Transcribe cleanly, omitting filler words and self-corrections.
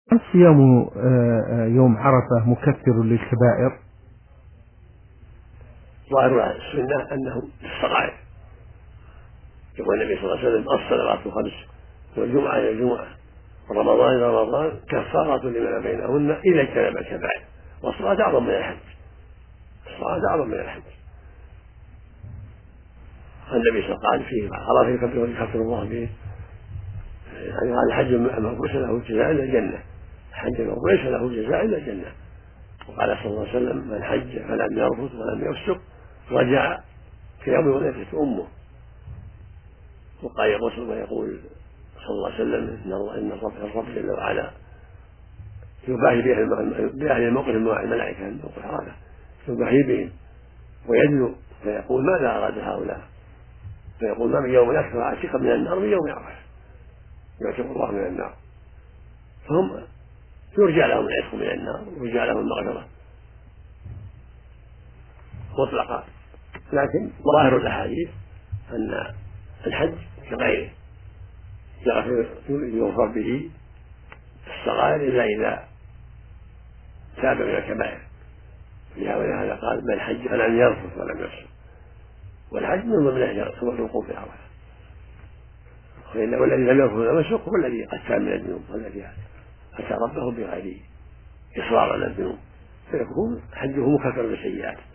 هل صيام يوم عرفة مكفر للكبائر؟ ظاهر السنة أنه للصغائر، يقول النبي صلى الله عليه وسلم الصلوات الخمس والجمعة إلى الجمعة ورمضان إلى رمضان كفارة لما بينهن إذا اجتنب الكبائر، والصلاة أعظم من الحج، الصلاة أعظم من الحج. النبي صلى الله عليه وسلم قال فيه خلاص يكفر الله به، يعني قال الحج المبرور ليس له جزاء إلا الجنة، الحج المبرور ليس له جزاء إلا الجنة. وقال صلى الله عليه وسلم من حج فلم يرفث ولم يفسق رجع في يوم ولدت أمه. وقال الرسول ويقول صلى الله عليه وسلم إن الرب جل وعلا يباهي بأهل الموقف مع الملائكة الموقف هذا، يباهي بهم ويدنو فيقول ماذا أراد هؤلاء؟ فيقول ما من يوم أكثر عاتقا من النار من يوم عرفة، يعتق الله من النار، فهم يرجع لهم العتق من النار ويرجع لهم المغفرة مطلقا. لكن ظاهر الأحاديث أن الحج كغيره يغفر به الصغائر إلا إذا تاب من الكبائر، ولهذا قال من حج فلم يرفث ولم يفسق، والحج من ضمن هو الوقوف في عرفة، والذي لم يرفث ولم يفسق هو الذي قد تاب من الذنوب والذي أتى ربه بغير إصرار على الذنوب، فيكون حجه مكفر بالسيئات.